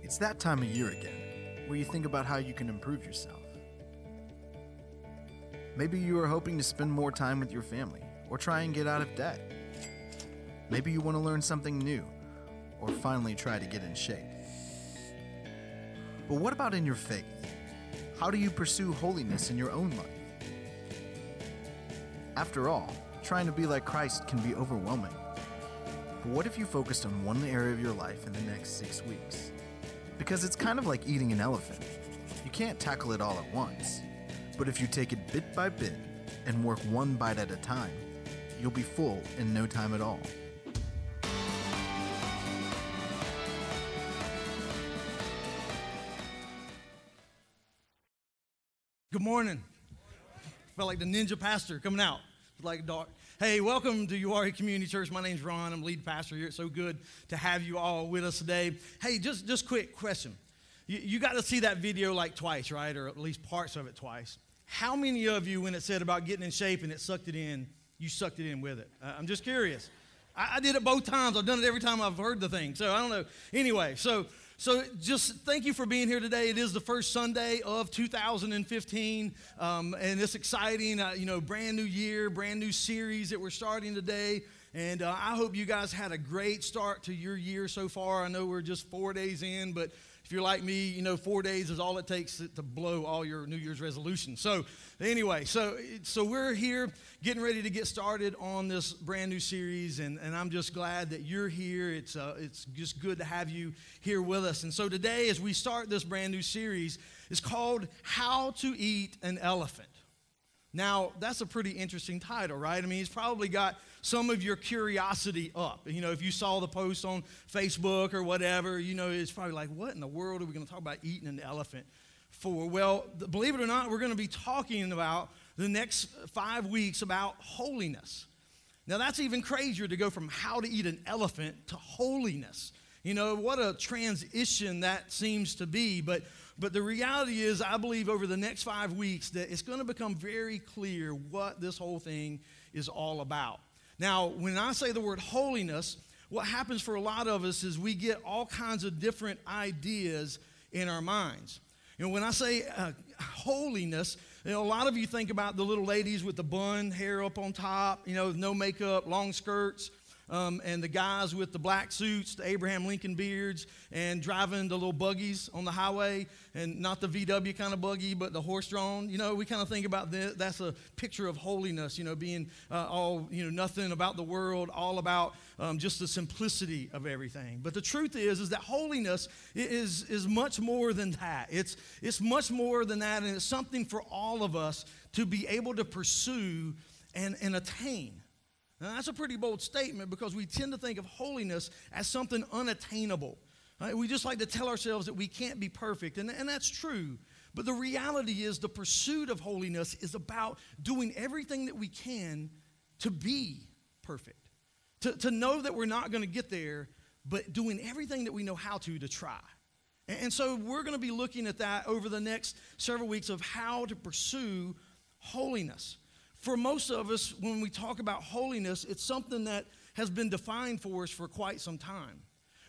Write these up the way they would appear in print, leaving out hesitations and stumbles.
It's that time of year again, where you think about how you can improve yourself. Maybe you are hoping to spend more time with your family, or try and get out of debt. Maybe you want to learn something new, or finally try to get in shape. But what about in your faith? How do you pursue holiness in your own life? After all, trying to be like Christ can be overwhelming. But what if you focused on one area of your life in the next 6 weeks? Because it's kind of like eating an elephant. You can't tackle it all at once. But if you take it bit by bit and work one bite at a time, you'll be full in no time at all. Good morning. Felt like the ninja pastor coming out. Like dark. Hey, welcome to Uwharrie Community Church. My name's Ron. I'm lead pastor here. It's so good to have you all with us today. Hey, just quick question. You got to see that video like twice, right? Or at least parts of it twice. How many of you, when it said about getting in shape and it sucked it in, you sucked it in with it? I'm just curious. I did it both times. I've done it every time I've heard the thing. So I don't know. Anyway, so just thank you for being here today. It is the first Sunday of 2015, and it's exciting. Brand new year, brand new series that we're starting today. And I hope you guys had a great start to your year so far. I know we're just 4 days in, but if you're like me, 4 days is all it takes to blow all your New Year's resolutions. So anyway, so we're here getting ready to get started on this brand new series, and I'm just glad that you're here. It's just good to have you here with us. And so today, as we start this brand new series, it's called How to Eat an Elephant. Now, that's a pretty interesting title, right? I mean, it's probably got some of your curiosity up. If you saw the post on Facebook or whatever, it's probably like, what in the world are we going to talk about eating an elephant for? Well, believe it or not, we're going to be talking about the next 5 weeks about holiness. Now, that's even crazier to go from how to eat an elephant to holiness. What a transition that seems to be. But the reality is, I believe over the next 5 weeks that it's going to become very clear what this whole thing is all about. Now, when I say the word holiness, what happens for a lot of us is we get all kinds of different ideas in our minds. When I say holiness, a lot of you think about the little ladies with the bun hair up on top, no makeup, long skirts. And the guys with the black suits, the Abraham Lincoln beards, and driving the little buggies on the highway, and not the VW kind of buggy, but the horse-drawn. We kind of think about that. That's a picture of holiness, being all, nothing about the world, all about just the simplicity of everything. But the truth is that holiness is much more than that. It's much more than that, and it's something for all of us to be able to pursue and attain. Now, that's a pretty bold statement because we tend to think of holiness as something unattainable. Right? We just like to tell ourselves that we can't be perfect, and that's true. But the reality is the pursuit of holiness is about doing everything that we can to be perfect, to know that we're not going to get there, but doing everything that we know how to try. And so we're going to be looking at that over the next several weeks of how to pursue holiness. For most of us, when we talk about holiness, it's something that has been defined for us for quite some time.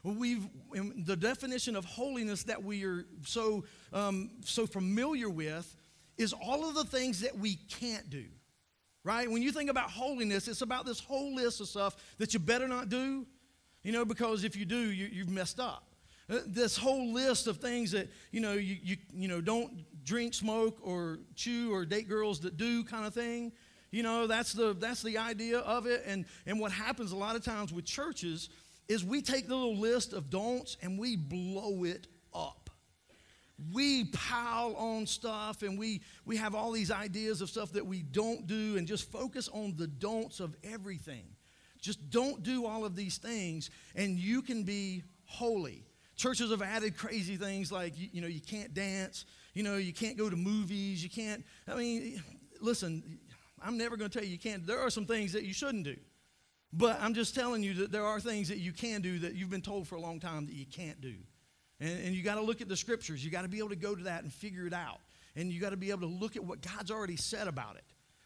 The definition of holiness that we are so familiar with is all of the things that we can't do, right? When you think about holiness, it's about this whole list of stuff that you better not do, because if you do, you've messed up. This whole list of things that, you don't drink, smoke, or chew, or date girls that do kind of thing. That's the idea of it. And what happens a lot of times with churches is we take the little list of don'ts and we blow it up. We pile on stuff and we have all these ideas of stuff that we don't do and just focus on the don'ts of everything. Just don't do all of these things and you can be holy. Churches have added crazy things like, you can't dance, you can't go to movies, you can't, listen, I'm never going to tell you can't. There are some things that you shouldn't do. But I'm just telling you that there are things that you can do that you've been told for a long time that you can't do. And you got to look at the scriptures. You got to be able to go to that and figure it out. And you got to be able to look at what God's already said about it.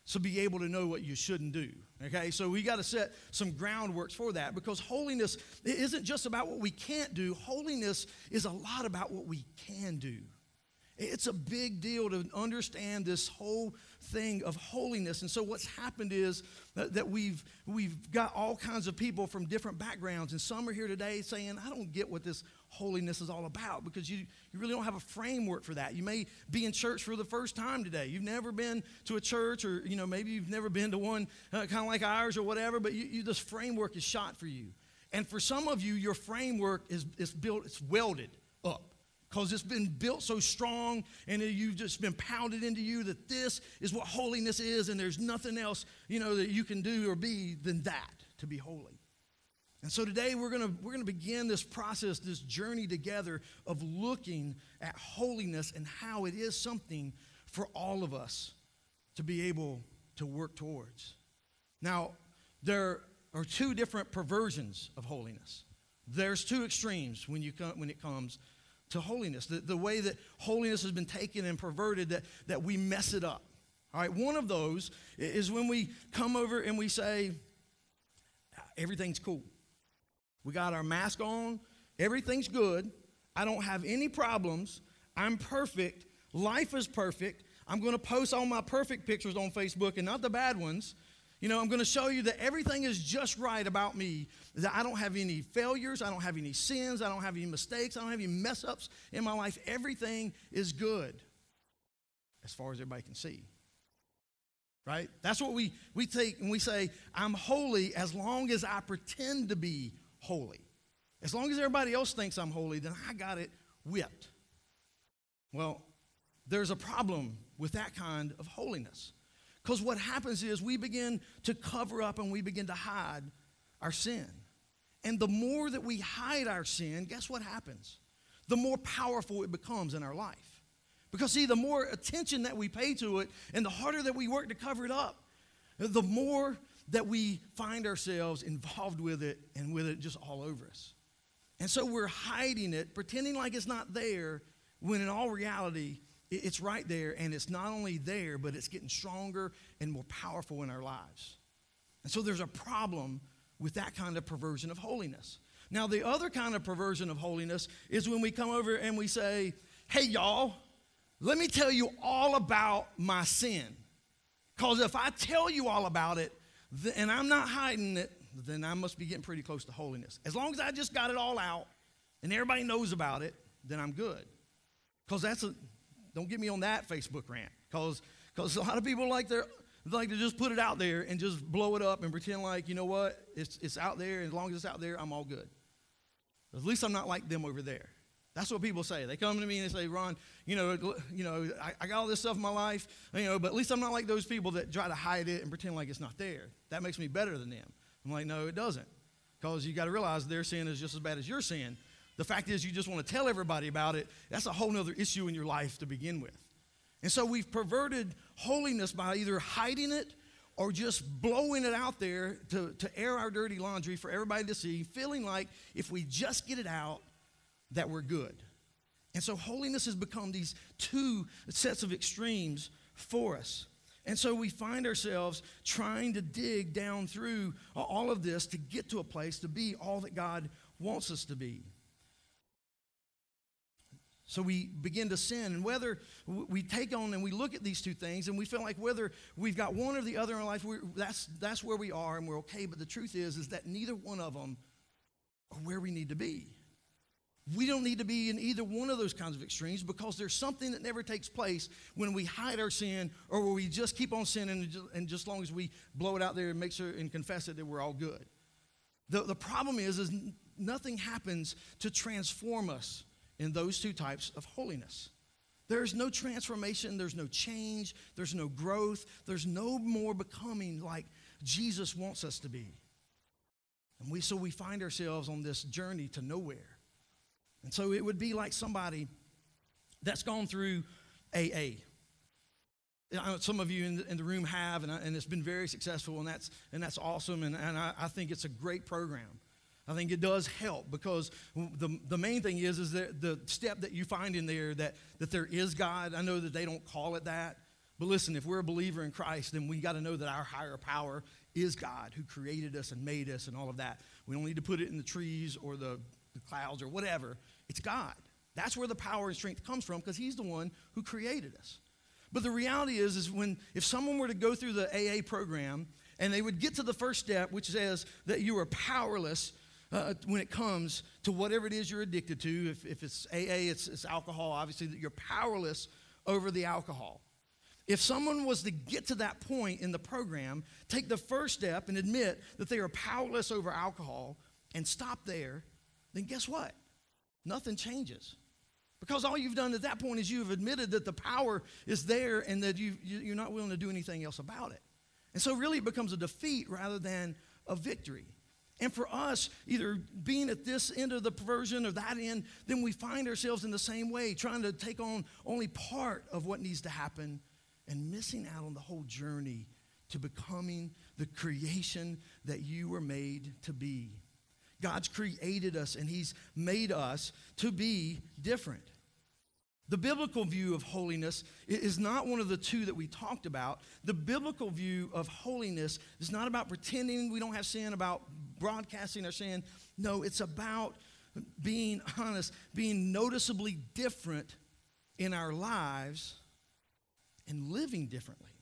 So be able to know what you shouldn't do, okay? So we got to set some groundworks for that, because holiness isn't just about what we can't do. Holiness is a lot about what we can do. It's a big deal to understand this whole thing of holiness. And so what's happened is that we've got all kinds of people from different backgrounds, and some are here today saying, I don't get what this holiness is all about, because you really don't have a framework for that. You may be in church for the first time today. You've never been to a church, or maybe you've never been to one kind of like ours or whatever, but this framework is shot for you. And for some of you, your framework is built, it's welded up, because it's been built so strong, and you've just been pounded into you that this is what holiness is, and there's nothing else that you can do or be than that to be holy. And so today we're gonna begin this process, this journey together of looking at holiness and how it is something for all of us to be able to work towards. Now, there are two different perversions of holiness. There's two extremes when it comes to holiness. The way that holiness has been taken and perverted, that we mess it up. All right, one of those is when we come over and we say, everything's cool. We got our mask on. Everything's good. I don't have any problems. I'm perfect. Life is perfect. I'm going to post all my perfect pictures on Facebook and not the bad ones. I'm going to show you that everything is just right about me, that I don't have any failures. I don't have any sins. I don't have any mistakes. I don't have any mess-ups in my life. Everything is good as far as everybody can see. Right? That's what we take and we say, I'm holy as long as I pretend to be holy. As long as everybody else thinks I'm holy, then I got it whipped. Well, there's a problem with that kind of holiness. Because what happens is we begin to cover up and we begin to hide our sin. And the more that we hide our sin, guess what happens? The more powerful it becomes in our life. Because see, the more attention that we pay to it and the harder that we work to cover it up, the more that we find ourselves involved with it and with it just all over us. And so we're hiding it, pretending like it's not there, when in all reality, it's right there, and it's not only there, but it's getting stronger and more powerful in our lives. And so there's a problem with that kind of perversion of holiness. Now, the other kind of perversion of holiness is when we come over and we say, hey, y'all, let me tell you all about my sin. Because if I tell you all about it, and I'm not hiding it, then I must be getting pretty close to holiness. As long as I just got it all out and everybody knows about it, then I'm good. Because don't get me on that Facebook rant. Because a lot of people like to just put it out there and just blow it up and pretend like, you know what, it's out there, and as long as it's out there, I'm all good. At least I'm not like them over there. That's what people say. They come to me and they say, Ron, I got all this stuff in my life, but at least I'm not like those people that try to hide it and pretend like it's not there. That makes me better than them. I'm like, no, it doesn't. Because you got to realize their sin is just as bad as your sin. The fact is you just want to tell everybody about it. That's a whole other issue in your life to begin with. And so we've perverted holiness by either hiding it or just blowing it out there to air our dirty laundry for everybody to see, feeling like if we just get it out, that we're good. And so holiness has become these two sets of extremes for us. And so we find ourselves trying to dig down through all of this to get to a place to be all that God wants us to be. So we begin to sin, and whether we take on and we look at these two things and we feel like whether we've got one or the other in our life, that's where we are and we're okay. But the truth is that neither one of them are where we need to be. We don't need to be in either one of those kinds of extremes, because there's something that never takes place when we hide our sin or where we just keep on sinning and just as long as we blow it out there and make sure and confess it that we're all good. The problem is nothing happens to transform us in those two types of holiness. There's no transformation, there's no change, there's no growth, there's no more becoming like Jesus wants us to be. And so we find ourselves on this journey to nowhere. And so it would be like somebody that's gone through AA. Some of you in the room have, and it's been very successful, and that's awesome, and I think it's a great program. I think it does help, because the main thing is that the step that you find in there that there is God. I know that they don't call it that, But listen, if we're a believer in Christ, then we got to know that our higher power is God who created us and made us and all of that. We don't need to put it in the trees or the clouds or whatever. It's God. That's where the power and strength comes from, because he's the one who created us. But the reality is if someone were to go through the AA program and they would get to the first step, which says that you are powerless when it comes to whatever it is you're addicted to. If it's AA, it's alcohol, obviously, that you're powerless over the alcohol. If someone was to get to that point in the program, take the first step and admit that they are powerless over alcohol and stop there, then guess what? Nothing changes. Because all you've done at that point is you've admitted that the power is there and that you're not willing to do anything else about it. And so really it becomes a defeat rather than a victory. And for us, either being at this end of the perversion or that end, then we find ourselves in the same way, trying to take on only part of what needs to happen and missing out on the whole journey to becoming the creation that you were made to be. God's created us and he's made us to be different. The biblical view of holiness is not one of the two that we talked about. The biblical view of holiness is not about pretending we don't have sin, about broadcasting our sin. No, it's about being honest, being noticeably different in our lives and living differently.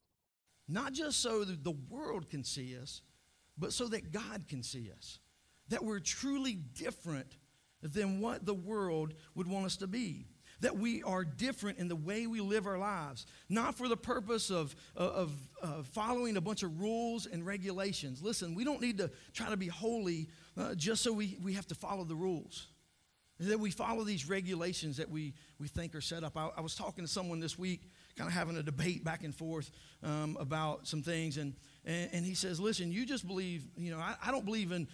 Not just so that the world can see us, but so that God can see us. That we're truly different than what the world would want us to be. That we are different in the way we live our lives, not for the purpose of following a bunch of rules and regulations. Listen, we don't need to try to be holy just so we have to follow the rules. That we follow these regulations that we think are set up. I was talking to someone this week, kind of having a debate back and forth about some things, and he says, listen, you just believe, I don't believe in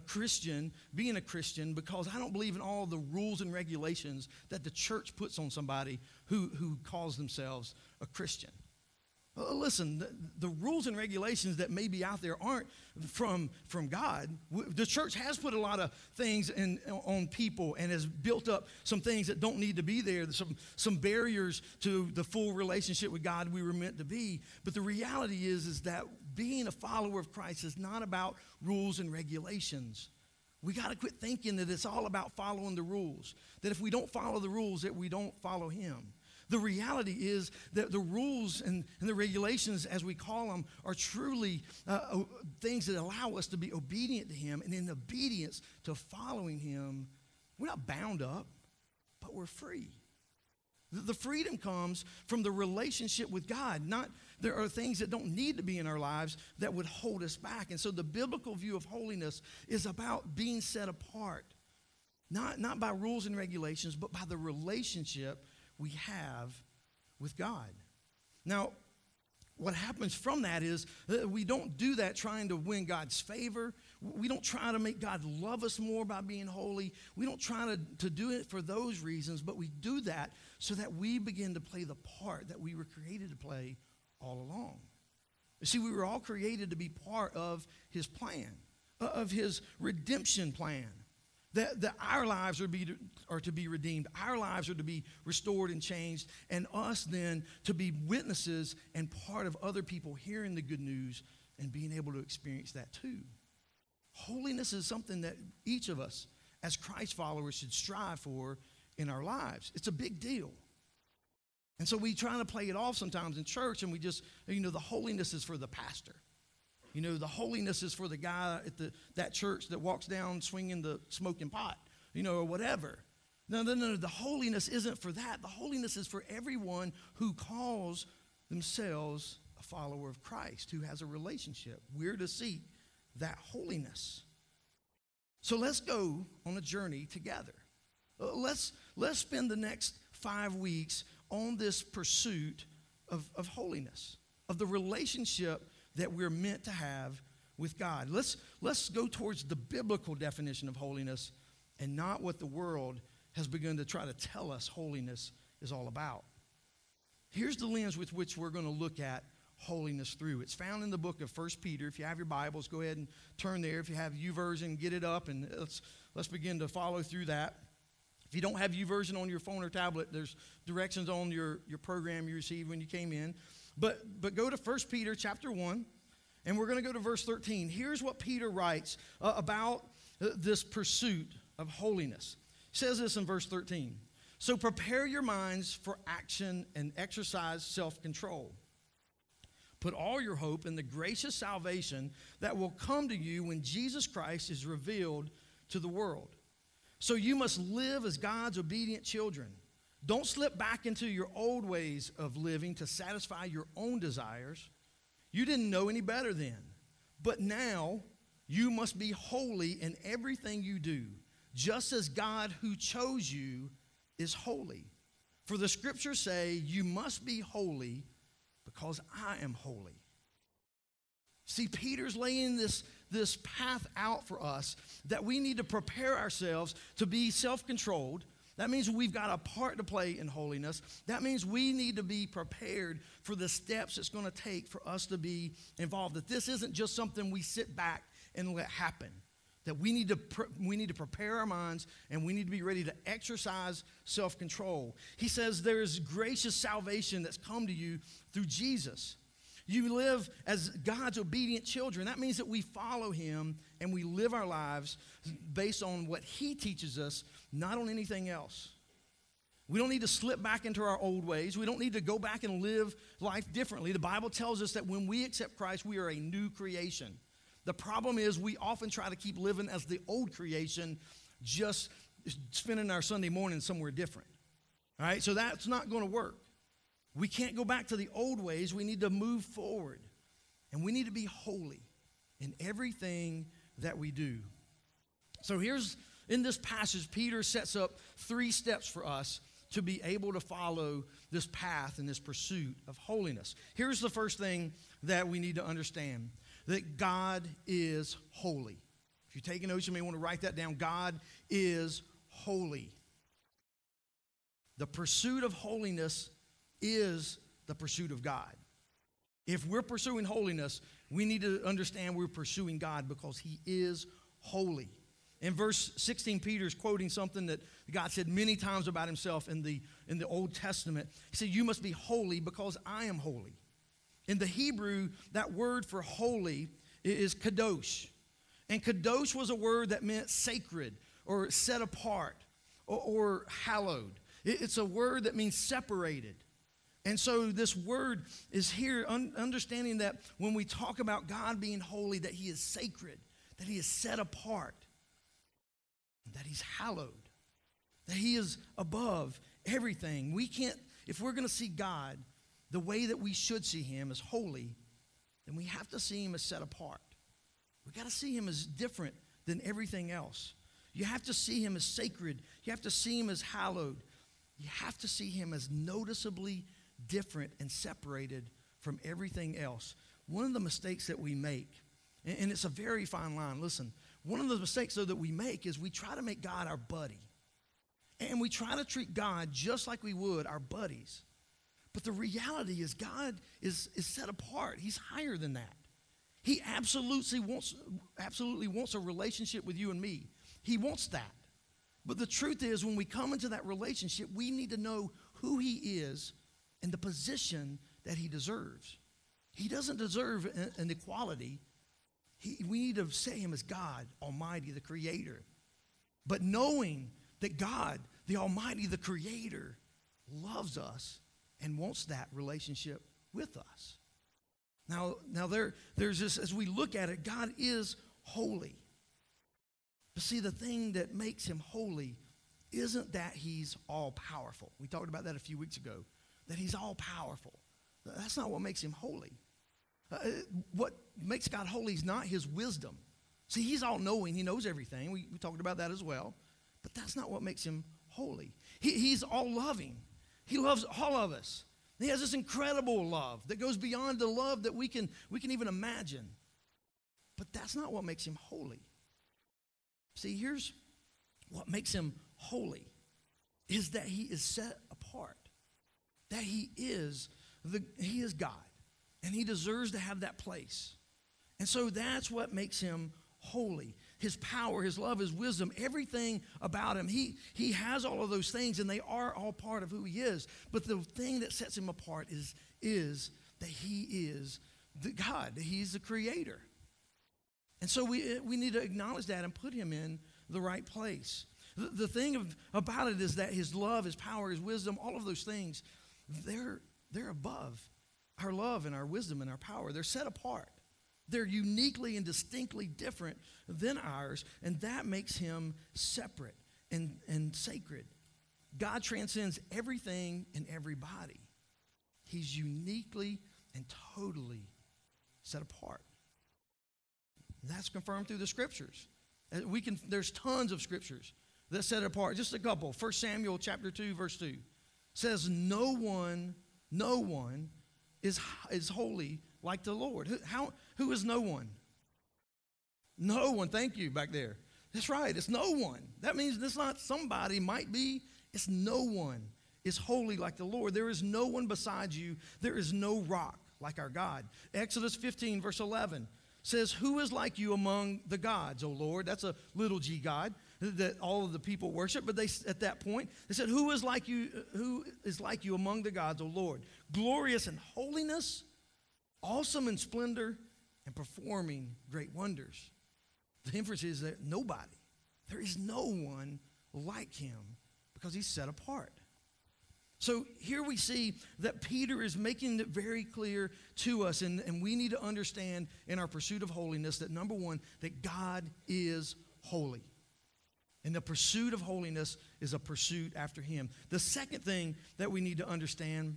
being a Christian, because I don't believe in all the rules and regulations that the church puts on somebody who calls themselves a Christian. Listen, the rules and regulations that may be out there aren't from God. The church has put a lot of things on people and has built up some things that don't need to be there, some barriers to the full relationship with God we were meant to be. But the reality is that being a follower of Christ is not about rules and regulations. We got to quit thinking that it's all about following the rules, that if we don't follow the rules, that we don't follow him. The reality is that the rules and the regulations, as we call them, are truly things that allow us to be obedient to him. And in obedience to following him, we're not bound up, but we're free. The freedom comes from the relationship with God. There are things that don't need to be in our lives that would hold us back. And so the biblical view of holiness is about being set apart, not by rules and regulations, but by the relationship we have with God. Now, what happens from that is that we don't do that trying to win God's favor. We don't try to make God love us more by being holy. We don't try to do it for those reasons, but we do that so that we begin to play the part that we were created to play all along. You see, we were all created to be part of his plan, of his redemption plan. That our lives are to be redeemed. Our lives are to be restored and changed. And us then to be witnesses and part of other people hearing the good news and being able to experience that too. Holiness is something that each of us as Christ followers should strive for in our lives. It's a big deal. And so we try to play it off sometimes in church, and we just, the holiness is for the pastor. The holiness is for the guy at that church that walks down swinging the smoking pot, or whatever. No, the holiness isn't for that. The holiness is for everyone who calls themselves a follower of Christ, who has a relationship. We're to seek that holiness. So let's go on a journey together. Let's spend the next 5 weeks on this pursuit of holiness, of the relationship that we're meant to have with God. Let's go towards the biblical definition of holiness and not what the world has begun to try to tell us holiness is all about. Here's the lens with which we're going to look at holiness through. It's found in the book of 1 Peter. If you have your Bibles, go ahead and turn there. If you have YouVersion, get it up, and let's begin to follow through that. If you don't have YouVersion on your phone or tablet, there's directions on your program you received when you came in. But go to 1 Peter chapter 1, and we're going to go to verse 13. Here's what Peter writes about this pursuit of holiness. He says this in verse 13. So prepare your minds for action and exercise self-control. Put all your hope in the gracious salvation that will come to you when Jesus Christ is revealed to the world. So you must live as God's obedient children. Don't slip back into your old ways of living to satisfy your own desires. You didn't know any better then. But now you must be holy in everything you do, just as God who chose you is holy. For the scriptures say, you must be holy because I am holy. See, Peter's laying this path out for us that we need to prepare ourselves to be self-controlled. That means we've got a part to play in holiness. That means we need to be prepared for the steps it's going to take for us to be involved. That this isn't just something we sit back and let happen. That we need to prepare our minds, and we need to be ready to exercise self-control. He says there is gracious salvation that's come to you through Jesus. You live as God's obedient children. That means that we follow him and we live our lives based on what he teaches us, not on anything else. We don't need to slip back into our old ways. We don't need to go back and live life differently. The Bible tells us that when we accept Christ, we are a new creation. The problem is we often try to keep living as the old creation, just spending our Sunday morning somewhere different. All right, so that's not going to work. We can't go back to the old ways. We need to move forward. And we need to be holy in everything that we do. So here's, in this passage, Peter sets up 3 steps for us to be able to follow this path and this pursuit of holiness. Here's the first thing that we need to understand, that God is holy. If you're taking notes, you may want to write that down. God is holy. The pursuit of holiness is the pursuit of God. If we're pursuing holiness, we need to understand we're pursuing God because he is holy. In verse 16, Peter's quoting something that God said many times about himself in the Old Testament. He said, you must be holy because I am holy. In the Hebrew, that word for holy is kadosh. And kadosh was a word that meant sacred or set apart or hallowed. It's a word that means separated. And so this word is here, understanding that when we talk about God being holy, that he is sacred, that he is set apart, that he's hallowed, that he is above everything. We can't, if we're going to see God the way that we should see him as holy, then we have to see him as set apart. We got to see him as different than everything else. You have to see him as sacred. You have to see him as hallowed. You have to see him as noticeably different and separated from everything else. One of the mistakes that we make, and it's a very fine line, listen, one of the mistakes though that we make is we try to make God our buddy. And we try to treat God just like we would our buddies. But the reality is God is set apart. He's higher than that. He absolutely wants a relationship with you and me. He wants that. But the truth is, when we come into that relationship, we need to know who he is and the position that he deserves. He doesn't deserve an equality. We need to say him as God Almighty, the Creator. But knowing that God, the Almighty, the Creator, loves us and wants that relationship with us. Now there's this, as we look at it, God is holy. But see, the thing that makes him holy isn't that he's all-powerful. We talked about that a few weeks ago, that he's all-powerful. That's not what makes him holy. What makes God holy is not his wisdom. See, he's all-knowing. He knows everything. We talked about that as well. But that's not what makes him holy. He's all-loving. He loves all of us. He has this incredible love that goes beyond the love that we can even imagine. But that's not what makes him holy. See, here's what makes him holy, is that he is set apart, that he is God, and he deserves to have that place. And so that's what makes him holy. his power, his love, his wisdom, everything about him. He has all of those things, and they are all part of who he is. But the thing that sets him apart is that he is the God, that he's the creator. And so we need to acknowledge that and put him in the right place. The thing about it is that his love, his power, his wisdom, all of those things, they're above our love and our wisdom and our power. They're set apart. They're uniquely and distinctly different than ours, and that makes him separate and sacred. God transcends everything and everybody. He's uniquely and totally set apart. That's confirmed through the scriptures. There's tons of scriptures that set it apart. Just a couple. 1 Samuel chapter 2, verse 2 says, no one is holy like the Lord. Who is no one? No one. Thank you back there. That's right. It's no one. That means it's not somebody, might be. It's no one is holy like the Lord. There is no one besides you. There is no rock like our God. Exodus 15, verse 11 says, who is like you among the gods, O Lord? That's a little g God that all of the people worship. But at that point, they said, who is like you among the gods, O Lord? Glorious in holiness, awesome in splendor, and performing great wonders. The inference is that nobody, there is no one like him because he's set apart. So here we see that Peter is making it very clear to us, and we need to understand in our pursuit of holiness that, number one, that God is holy. And the pursuit of holiness is a pursuit after him. The second thing that we need to understand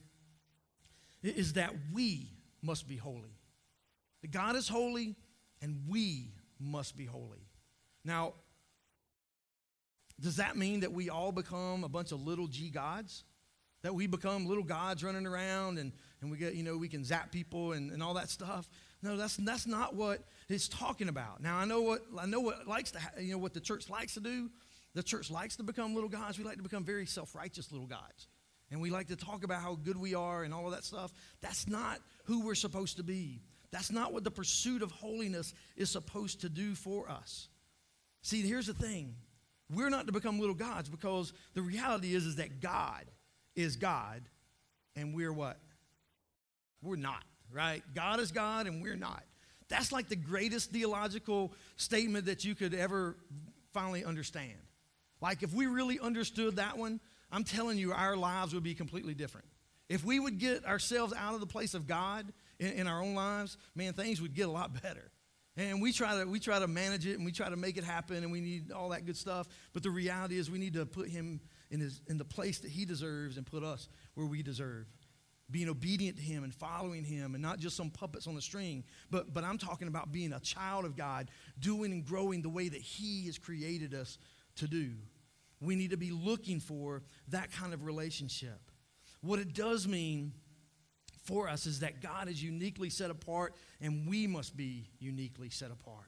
is that we must be holy. That God is holy, and we must be holy. Now, does that mean that we all become a bunch of little g gods? That we become little gods running around and we get, we can zap people and all that stuff? No, that's not what it's talking about. Now I know what what the church likes to do. The church likes to become little gods. We like to become very self-righteous little gods. And we like to talk about how good we are and all of that stuff. That's not who we're supposed to be. That's not what the pursuit of holiness is supposed to do for us. See, here's the thing. We're not to become little gods because the reality is that God is God, and we're what? We're not, right? God is God, and we're not. That's like the greatest theological statement that you could ever finally understand. Like if we really understood that one, I'm telling you, our lives would be completely different. If we would get ourselves out of the place of God in our own lives, man, things would get a lot better. And we try to manage it, and we try to make it happen, and we need all that good stuff. But the reality is we need to put him in the place that he deserves and put us where we deserve. Being obedient to him and following him and not just some puppets on the string. But I'm talking about being a child of God, doing and growing the way that he has created us to do. We need to be looking for that kind of relationship. What it does mean for us is that God is uniquely set apart, and we must be uniquely set apart.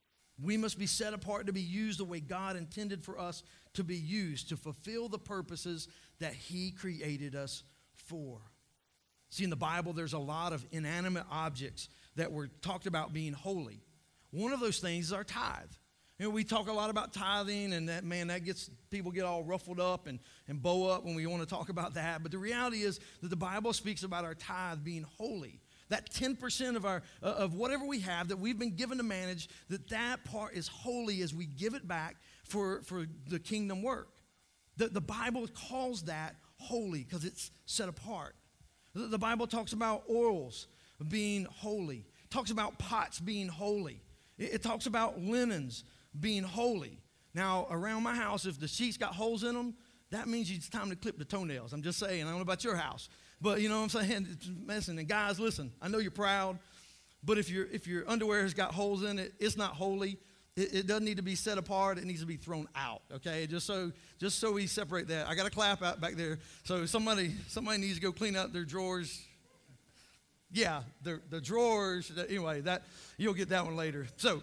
We must be set apart to be used the way God intended for us to be used, to fulfill the purposes that he created us for. See, in the Bible, there's a lot of inanimate objects that were talked about being holy. One of those things is our tithe. We talk a lot about tithing, and that gets people get all ruffled up and bow up when we want to talk about that. But the reality is that the Bible speaks about our tithe being holy. That 10% of whatever we have that we've been given to manage, that part is holy as we give it back for the kingdom work. The Bible calls that holy because it's set apart. The Bible talks about oils being holy. It talks about pots being holy. It talks about linens being holy. Now, around my house, if the sheets got holes in them, that means it's time to clip the toenails. I'm just saying. I don't know about your house. But you know what I'm saying? It's messing. And guys, listen, I know you're proud, but if your underwear has got holes in it, it's not holy. It doesn't need to be set apart. It needs to be thrown out, okay? Just so we separate that. I got a clap out back there. So somebody needs to go clean out their drawers. Yeah, the drawers. Anyway, that you'll get that one later. So,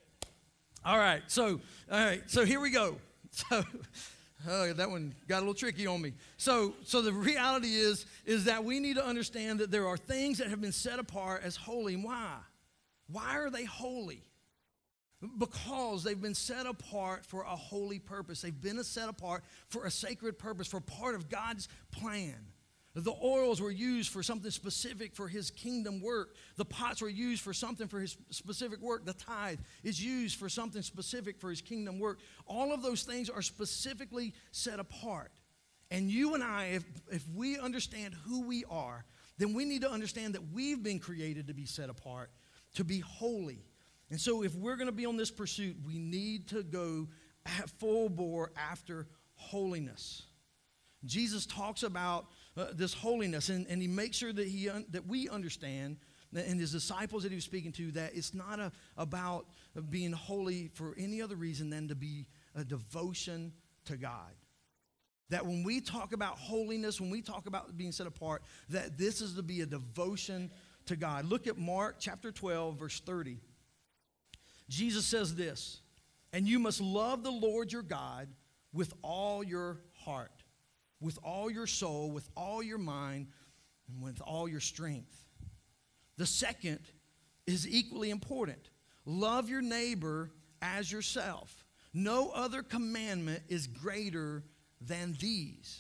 all right. So here we go. So, that one got a little tricky on me. So the reality is that we need to understand that there are things that have been set apart as holy. Why? Why are they holy? Because they've been set apart for a holy purpose. They've been set apart for a sacred purpose, for part of God's plan. The oils were used for something specific for his kingdom work. The pots were used for something for his specific work. The tithe is used for something specific for his kingdom work. All of those things are specifically set apart. And you and I, if we understand who we are, then we need to understand that we've been created to be set apart, to be holy. And so if we're going to be on this pursuit, we need to go full bore after holiness. Jesus talks about this holiness, and he makes sure that that we understand, and his disciples that he was speaking to, that it's not about being holy for any other reason than to be a devotion to God. That when we talk about holiness, when we talk about being set apart, that this is to be a devotion to God. Look at Mark chapter 12, verse 30. Jesus says this, "And you must love the Lord your God with all your heart, with all your soul, with all your mind, and with all your strength." The second is equally important. Love your neighbor as yourself. No other commandment is greater than these.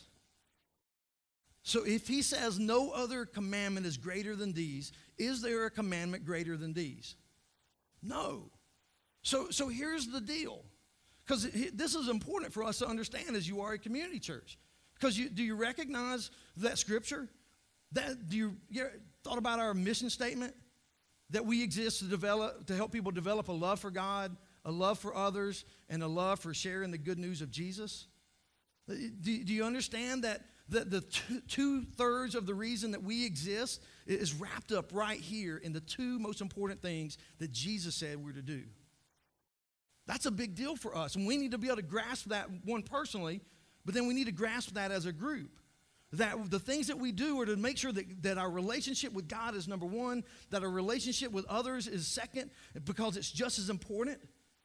So if he says no other commandment is greater than these, is there a commandment greater than these? No. So here's the deal, because this is important for us to understand as you are a community church. Because do you recognize that scripture? You thought about our mission statement? That we exist to help people develop a love for God, a love for others, and a love for sharing the good news of Jesus? Do you understand that the two-thirds of the reason that we exist is wrapped up right here in the two most important things that Jesus said we're to do? That's a big deal for us, and we need to be able to grasp that, one personally, but then we need to grasp that as a group. That the things that we do are to make sure that our relationship with God is number one, that our relationship with others is second, because it's just as important.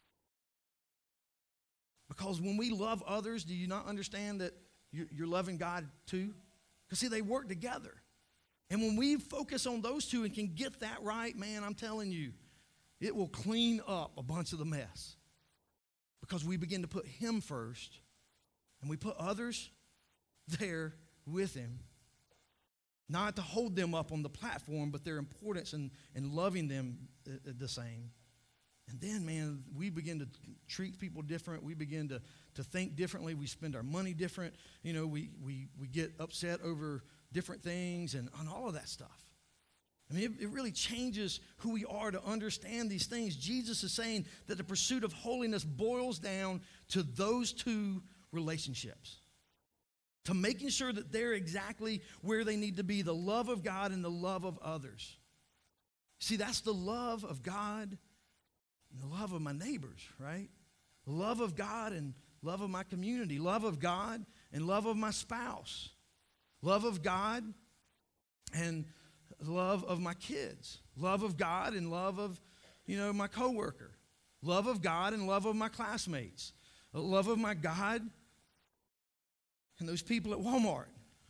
Because when we love others, do you not understand that you're loving God too? Because see, they work together. And when we focus on those two and can get that right, man, I'm telling you, it will clean up a bunch of the mess. Because we begin to put him first, and we put others there with him. Not to hold them up on the platform, but their importance and loving them the same. And then, man, we begin to treat people different. We begin to think differently. We spend our money different. You know, we get upset over different things and on all of that stuff. I mean, it really changes who we are to understand these things. Jesus is saying that the pursuit of holiness boils down to those two relationships. To making sure that they're exactly where they need to be, the love of God and the love of others. See, that's the love of God and the love of my neighbors, right? The love of God and love of my community. Love of God and love of my spouse. Love of God and love of my kids. Love of God and love of, my coworker. Love of God and love of my classmates. Love of my God and those people at Walmart.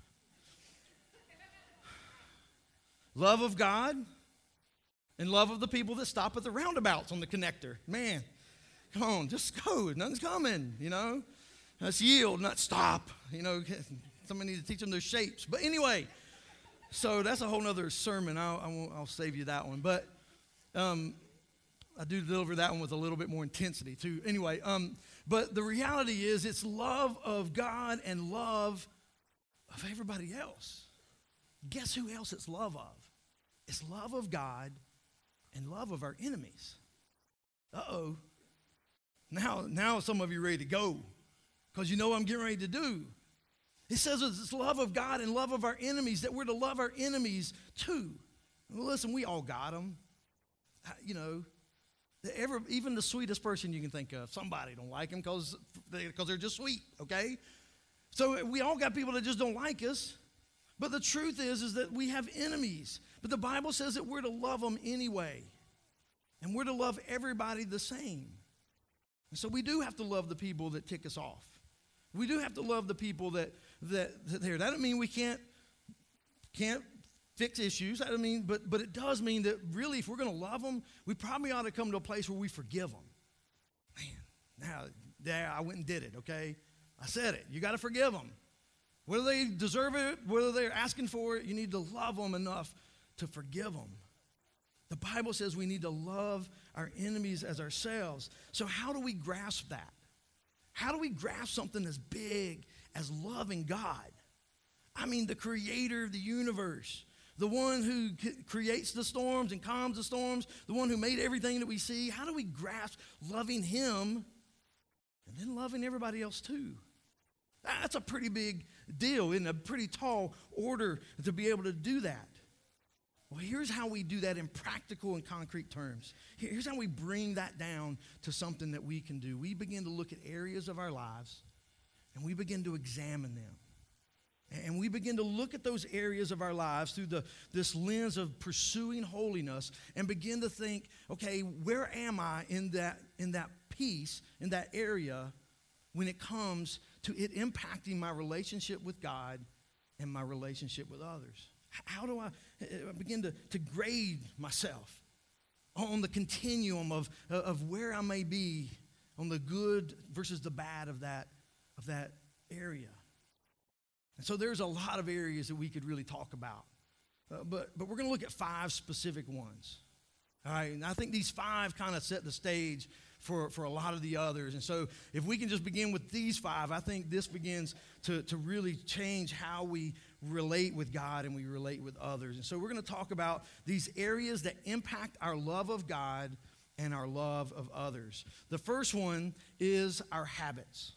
Love of God and love of the people that stop at the roundabouts on the connector. Man, come on, just go. Nothing's coming, Let's yield, not stop. Somebody needs to teach them those shapes. But anyway, so that's a whole other sermon. I'll save you that one. But I do deliver that one with a little bit more intensity too. Anyway, but the reality is it's love of God and love of everybody else. Guess who else it's love of? It's love of God and love of our enemies. Uh-oh. Now some of you are ready to go because you know what I'm getting ready to do. It says it's love of God and love of our enemies, that we're to love our enemies too. Well, listen, we all got them. Even the sweetest person you can think of, somebody don't like them because they're just sweet, okay? So we all got people that just don't like us. But the truth is that we have enemies. But the Bible says that we're to love them anyway. And we're to love everybody the same. And so we do have to love the people that tick us off. We do have to love the people that doesn't mean we can't fix issues. But it does mean that really if we're going to love them, we probably ought to come to a place where we forgive them. Now, there, I went and did it, okay? I said it. You got to forgive them. Whether they deserve it, whether they're asking for it, you need to love them enough to forgive them. The Bible says we need to love our enemies as ourselves. So how do we grasp that? How do we grasp something as big as loving God? I mean, the creator of the universe, the one who creates the storms and calms the storms, the one who made everything that we see. How do we grasp loving him and then loving everybody else too? That's a pretty big deal, in a pretty tall order to be able to do that. Well, here's how we do that in practical and concrete terms. Here's how we bring that down to something that we can do. We begin to look at areas of our lives, and we begin to examine them. And we begin to look at those areas of our lives through this lens of pursuing holiness and begin to think, okay, where am I in that piece, in that area, when it comes to it impacting my relationship with God and my relationship with others? How do I begin to grade myself on the continuum of where I may be on the good versus the bad of that area? And so there's a lot of areas that we could really talk about. But we're going to look at 5 specific ones. All right, and I think these 5 kind of set the stage for a lot of the others. And so if we can just begin with these 5, I think this begins to really change how we relate with God and we relate with others. And so we're going to talk about these areas that impact our love of God and our love of others. The first one is our habits.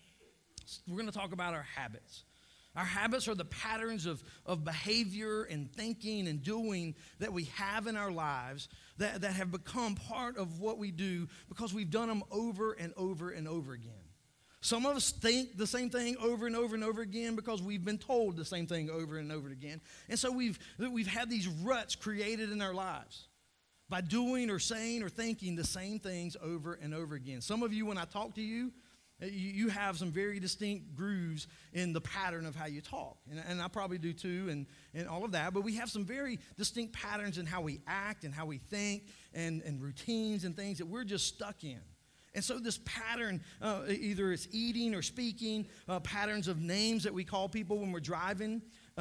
We're going to talk about our habits. Our habits are the patterns of behavior and thinking and doing that we have in our lives that have become part of what we do because we've done them over and over and over again. Some of us think the same thing over and over and over again because we've been told the same thing over and over again. And so we've had these ruts created in our lives by doing or saying or thinking the same things over and over again. Some of you, when I talk to you, you have some very distinct grooves in the pattern of how you talk. And I probably do too, and all of that. But we have some very distinct patterns in how we act and how we think and routines and things that we're just stuck in. And so this pattern, either it's eating or speaking, patterns of names that we call people when we're driving.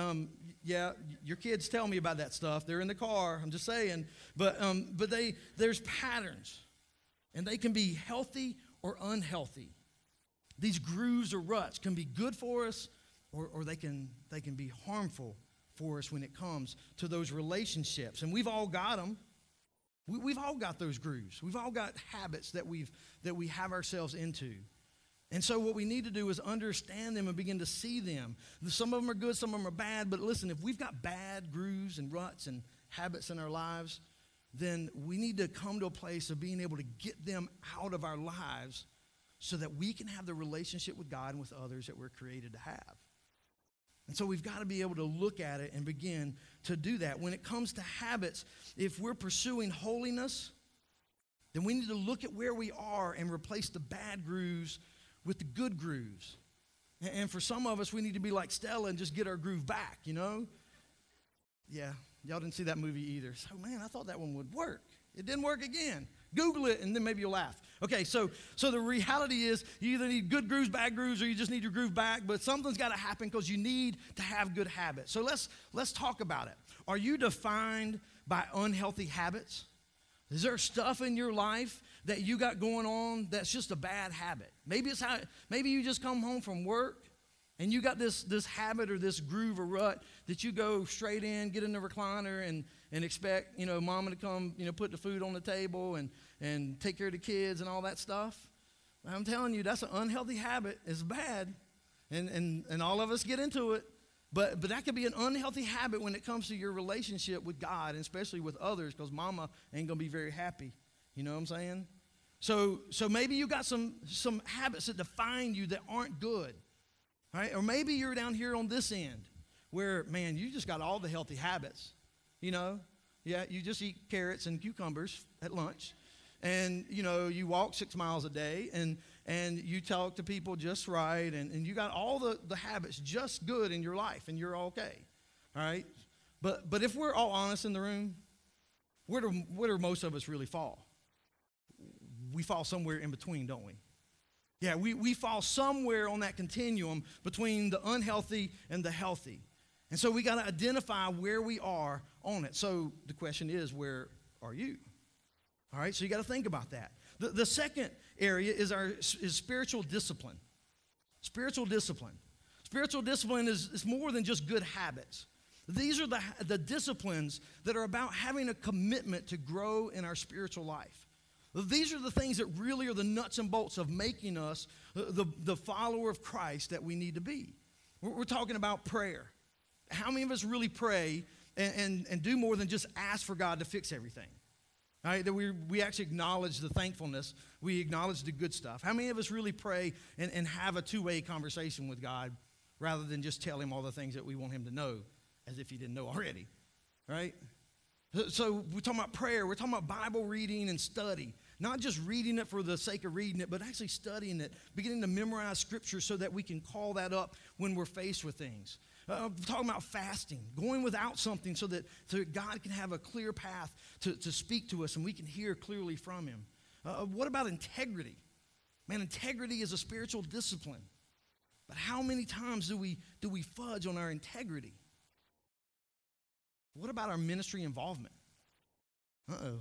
Yeah, your kids tell me about that stuff. They're in the car, I'm just saying. But there's patterns, and they can be healthy or unhealthy. These grooves or ruts can be good for us, or they can be harmful for us when it comes to those relationships. And we've all got them. We've all got those grooves. We've all got habits that we have ourselves into. And so what we need to do is understand them and begin to see them. Some of them are good, some of them are bad. But listen, if we've got bad grooves and ruts and habits in our lives, then we need to come to a place of being able to get them out of our lives so that we can have the relationship with God and with others that we're created to have. And so we've got to be able to look at it and begin to do that. When it comes to habits, if we're pursuing holiness, then we need to look at where we are and replace the bad grooves with the good grooves. And for some of us, we need to be like Stella and just get our groove back, you know? Yeah, y'all didn't see that movie either. So, man, I thought that one would work. It didn't work again. Google it, and then maybe you'll laugh. Okay, so the reality is you either need good grooves, bad grooves, or you just need your groove back, but something's got to happen because you need to have good habits. So let's talk about it. Are you defined by unhealthy habits? Is there stuff in your life that you got going on that's just a bad habit? Maybe you just come home from work and you got this habit or this groove or rut that you go straight in, get in the recliner and expect, mama to come, put the food on the table and take care of the kids and all that stuff. I'm telling you, that's an unhealthy habit. It's bad. And all of us get into it. But that could be an unhealthy habit when it comes to your relationship with God, and especially with others, because mama ain't going to be very happy. You know what I'm saying? So maybe you got some habits that define you that aren't good. Right? Or maybe you're down here on this end where, man, you just got all the healthy habits. Yeah, you just eat carrots and cucumbers at lunch. And, you walk 6 miles a day and you talk to people just right. And you got all the habits just good in your life and you're okay. All right? But if we're all honest in the room, where do most of us really fall? We fall somewhere in between, don't we? Yeah, we fall somewhere on that continuum between the unhealthy and the healthy. And so we got to identify where we are on it. So the question is, where are you? All right, so you got to think about that. The second area is spiritual discipline. Spiritual discipline. Spiritual discipline is more than just good habits. These are the disciplines that are about having a commitment to grow in our spiritual life. These are the things that really are the nuts and bolts of making us the follower of Christ that we need to be. We're talking about prayer. How many of us really pray and do more than just ask for God to fix everything? All right, that we actually acknowledge the thankfulness. We acknowledge the good stuff. How many of us really pray and have a two-way conversation with God rather than just tell him all the things that we want him to know as if he didn't know already? Right? So we're talking about prayer. We're talking about Bible reading and study. Not just reading it for the sake of reading it, but actually studying it, beginning to memorize Scripture so that we can call that up when we're faced with things. We're talking about fasting, going without something so that God can have a clear path to speak to us and we can hear clearly from him. What about integrity? Man, integrity is a spiritual discipline. But how many times do we fudge on our integrity? What about our ministry involvement? Uh-oh.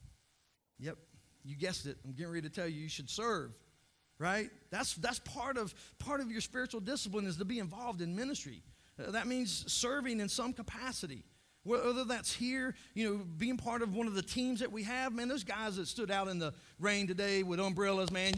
Yep. You guessed it. I'm getting ready to tell you should serve, right? That's part of your spiritual discipline is to be involved in ministry. That means serving in some capacity. Whether that's here, being part of one of the teams that we have. Man, those guys that stood out in the rain today with umbrellas, man,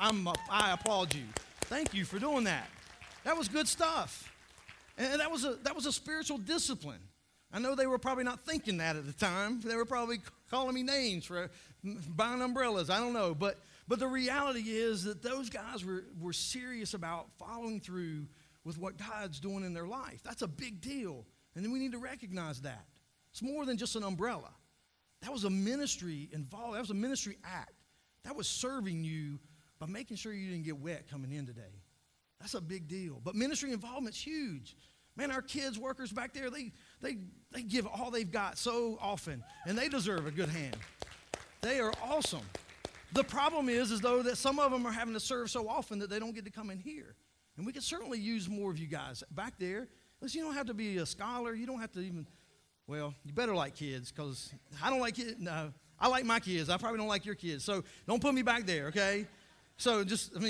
I applaud you. Thank you for doing that. That was good stuff. And that was a spiritual discipline. I know they were probably not thinking that at the time. They were probably calling me names for buying umbrellas. I don't know. But the reality is that those guys were serious about following through with what God's doing in their life. That's a big deal. And then we need to recognize that. It's more than just an umbrella. That was a ministry involved. That was a ministry act. That was serving you by making sure you didn't get wet coming in today. That's a big deal. But ministry involvement's huge. Man, our kids, workers back there, they give all they've got so often, and they deserve a good hand. They are awesome. The problem is though that some of them are having to serve so often that they don't get to come in here. And we could certainly use more of you guys back there. Listen, you don't have to be a scholar. You don't have to even, well, you better like kids because I don't like kids. No, I like my kids. I probably don't like your kids. So don't put me back there, okay? So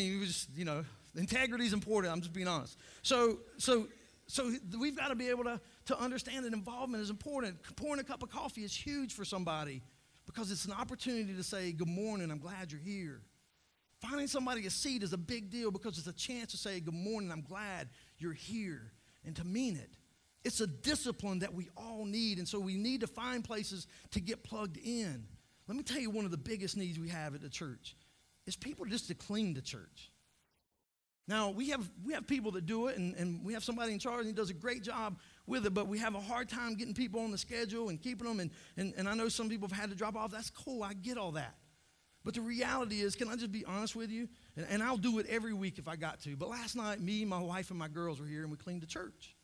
integrity is important. I'm just being honest. So we've got to be able to understand that involvement is important. Pouring a cup of coffee is huge for somebody because it's an opportunity to say, good morning, I'm glad you're here. Finding somebody a seat is a big deal because it's a chance to say, good morning, I'm glad you're here, and to mean it. It's a discipline that we all need, and so we need to find places to get plugged in. Let me tell you one of the biggest needs we have at the church is people just to clean the church. Now, we have people that do it, and we have somebody in charge, and he does a great job with it, but we have a hard time getting people on the schedule and keeping them, and I know some people have had to drop off. That's cool. I get all that. But the reality is, can I just be honest with you? And I'll do it every week if I got to. But last night, me, my wife, and my girls were here, and we cleaned the church.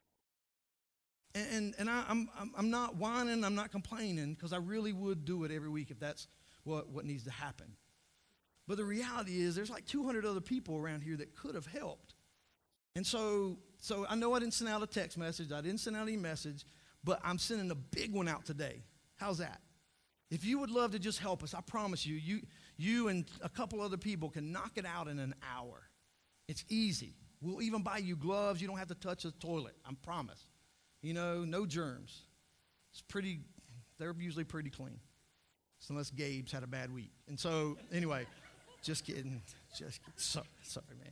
And I'm not whining. I'm not complaining because I really would do it every week if that's what needs to happen. But the reality is there's like 200 other people around here that could have helped. And so I know I didn't send out a text message. I didn't send out any message. But I'm sending a big one out today. How's that? If you would love to just help us, I promise you and a couple other people can knock it out in an hour. It's easy. We'll even buy you gloves. You don't have to touch the toilet. I promise. No germs. They're usually pretty clean. So unless Gabe's had a bad week. And so, anyway, just kidding. Sorry, man.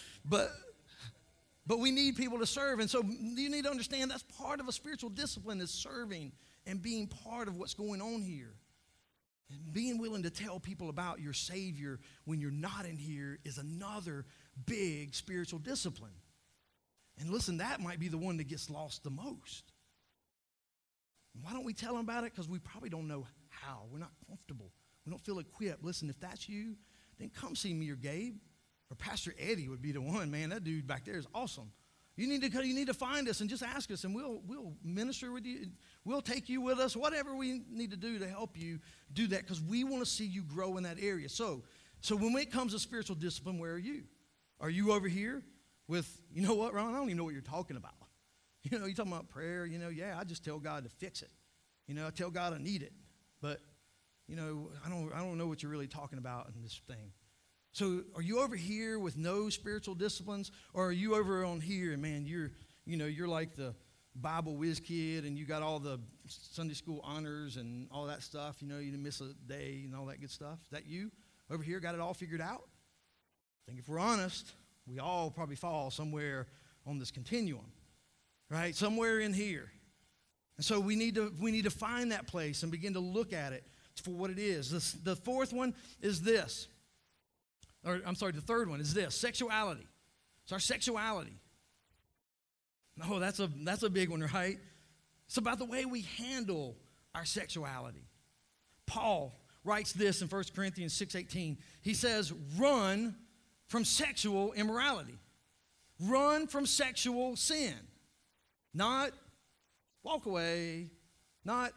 But we need people to serve. And so you need to understand that's part of a spiritual discipline is serving and being part of what's going on here. And being willing to tell people about your Savior when you're not in here is another big spiritual discipline. And listen, that might be the one that gets lost the most. And why don't we tell them about it? Because we probably don't know how. We're not comfortable. We don't feel equipped. Listen, if that's you, then come see me or Gabe. Or Pastor Eddie would be the one. Man, that dude back there is awesome. You need to find us and just ask us, and we'll minister with you. We'll take you with us, whatever we need to do to help you do that, because we want to see you grow in that area. So So when it comes to spiritual discipline, where are you? Are you over here with, you know what, Ron, I don't even know what you're talking about. You know, you're talking about prayer, yeah, I just tell God to fix it. I tell God I need it. But, I don't know what you're really talking about in this thing. So are you over here with no spiritual disciplines? Or are you over on here and, man, you're like the Bible whiz kid and you got all the Sunday school honors and all that stuff. You didn't miss a day and all that good stuff. Is that you over here got it all figured out? I think if we're honest, we all probably fall somewhere on this continuum, right? Somewhere in here. And so we need to find that place and begin to look at it for what it is. The fourth one is this. The third one is this, sexuality. It's our sexuality. Oh, that's a big one, right? It's about the way we handle our sexuality. Paul writes this in 1 Corinthians 6:18. He says, run from sexual immorality. Run from sexual sin. Not walk away, not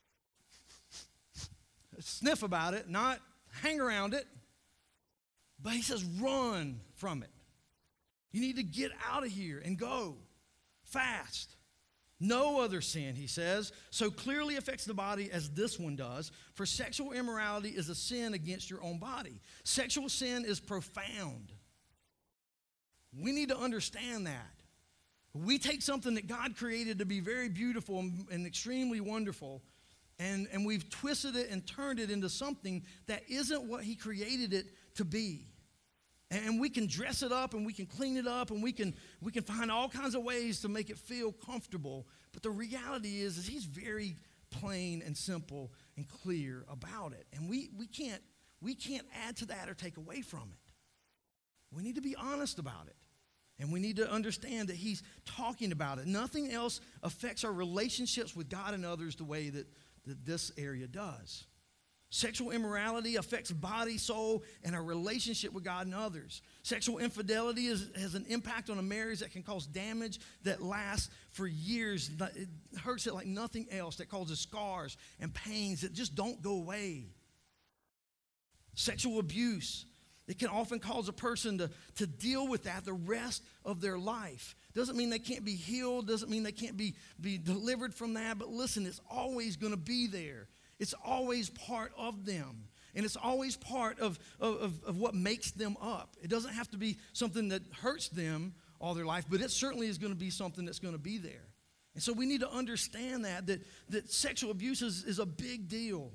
sniff about it, not hang around it. But he says, run from it. You need to get out of here and go fast. No other sin, he says, so clearly affects the body as this one does. For sexual immorality is a sin against your own body. Sexual sin is profound. We need to understand that. We take something that God created to be very beautiful and extremely wonderful, and we've twisted it and turned it into something that isn't what he created it to be. And we can dress it up and we can clean it up and we can find all kinds of ways to make it feel comfortable. But the reality is he's very plain and simple and clear about it. And we can't add to that or take away from it. We need to be honest about it. And we need to understand that he's talking about it. Nothing else affects our relationships with God and others the way that this area does. Sexual immorality affects body, soul, and our relationship with God and others. Sexual infidelity has an impact on a marriage that can cause damage that lasts for years. It hurts it like nothing else, that causes scars and pains that just don't go away. Sexual abuse, it can often cause a person to deal with that the rest of their life. Doesn't mean they can't be healed, doesn't mean they can't be delivered from that, but listen, it's always going to be there. It's always part of them. And it's always part of what makes them up. It doesn't have to be something that hurts them all their life, but it certainly is going to be something that's going to be there. And so we need to understand that sexual abuse is a big deal.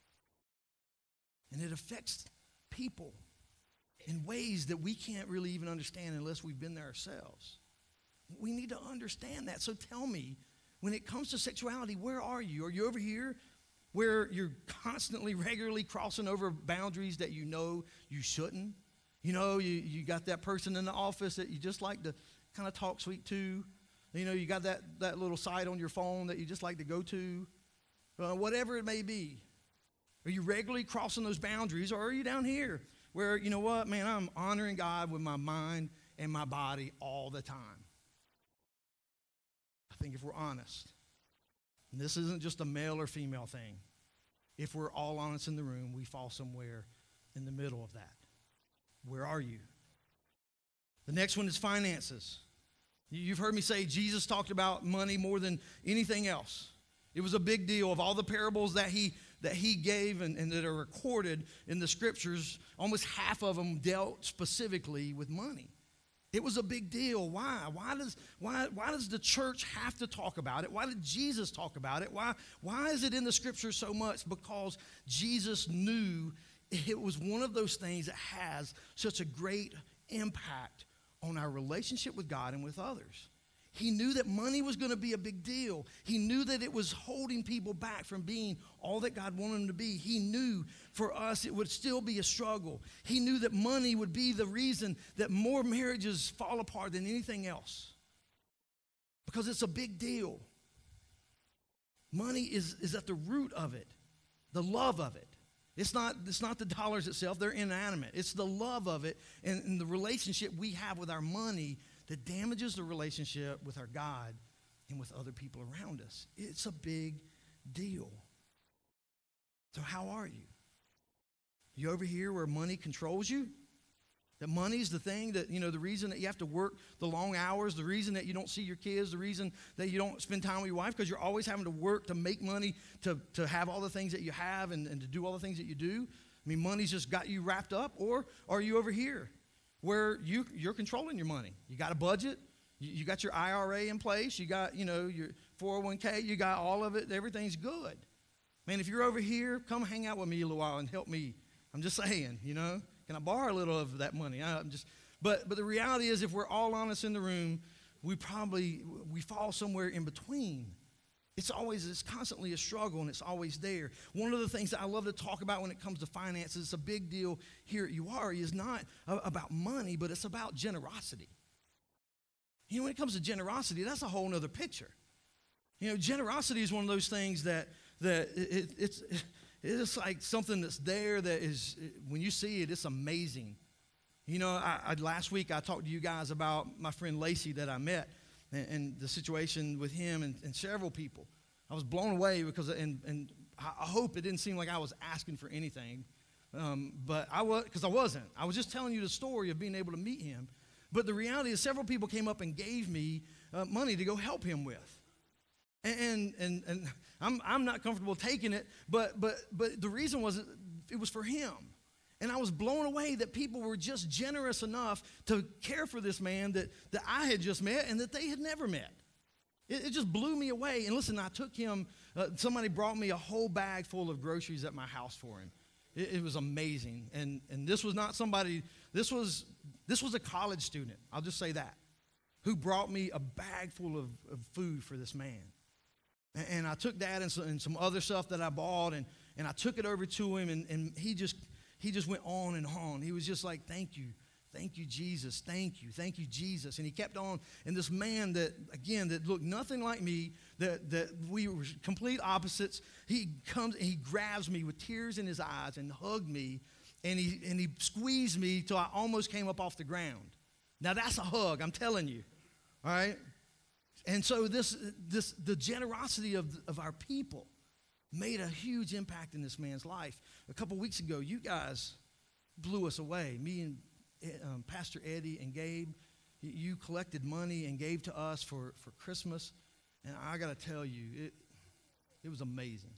And it affects people in ways that we can't really even understand unless we've been there ourselves. We need to understand that. So tell me, when it comes to sexuality, where are you? Are you over here where you're constantly, regularly crossing over boundaries that you know you shouldn't? You got that person in the office that you just like to kind of talk sweet to. You got that little site on your phone that you just like to go to. Whatever it may be. Are you regularly crossing those boundaries, or are you down here where, you know what, man, I'm honoring God with my mind and my body all the time? I think if we're honest, and this isn't just a male or female thing, if we're all honest in the room, we fall somewhere in the middle of that. Where are you? The next one is finances. You've heard me say Jesus talked about money more than anything else. It was a big deal. Of all the parables that he gave and that are recorded in the scriptures, almost half of them dealt specifically with money. It was a big deal. Why? Why does the church have to talk about it? Why did Jesus talk about it? Why is it in the scripture so much? Because Jesus knew it was one of those things that has such a great impact on our relationship with God and with others. He knew that money was going to be a big deal. He knew that it was holding people back from being all that God wanted them to be. He knew for us it would still be a struggle. He knew that money would be the reason that more marriages fall apart than anything else. Because it's a big deal. Money is at the root of it, the love of it. It's not the dollars itself, they're inanimate. It's the love of it and the relationship we have with our money that damages the relationship with our God and with other people around us. It's a big deal. So how are you? You over here where money controls you? That money's the thing that, the reason that you have to work the long hours, the reason that you don't see your kids, the reason that you don't spend time with your wife, because you're always having to work to make money to have all the things that you have and to do all the things that you do. I mean, money's just got you wrapped up. Or are you over here where you're controlling your money? You got a budget. You got your IRA in place. You got, your 401k. You got all of it. Everything's good. Man, if you're over here, come hang out with me a little while and help me. I'm just saying, Can I borrow a little of that money? But the reality is, if we're all honest in the room, we fall somewhere in between. It's constantly a struggle, and it's always there. One of the things that I love to talk about when it comes to finances, it's a big deal here at URI, is not about money, but it's about generosity. When it comes to generosity, that's a whole other picture. Generosity is one of those things that it's like something that's there that is, when you see it, it's amazing. Last week I talked to you guys about my friend Lacey that I met and the situation with him and several people. I was blown away because, and I hope it didn't seem like I was asking for anything, but because I wasn't. I was just telling you the story of being able to meet him. But the reality is, several people came up and gave me money to go help him with. And I'm not comfortable taking it, but the reason was it was for him. And I was blown away that people were just generous enough to care for this man that I had just met and that they had never met. It just blew me away. And listen, I took him, somebody brought me a whole bag full of groceries at my house for him. It was amazing. And this was not somebody, this was a college student, I'll just say that, who brought me a bag full of food for this man. And I took that and some other stuff that I bought, and I took it over to him, and he just went on and on. He was just like, thank you, Jesus, thank you, Jesus. And he kept on, and this man that looked nothing like me, that we were complete opposites, he comes and he grabs me with tears in his eyes and hugged me, and he squeezed me till I almost came up off the ground. Now that's a hug, I'm telling you, all right? And so the generosity of our people made a huge impact in this man's life. A couple weeks ago, you guys blew us away. Me and Pastor Eddie and Gabe, you collected money and gave to us for Christmas. And I got to tell you, it was amazing.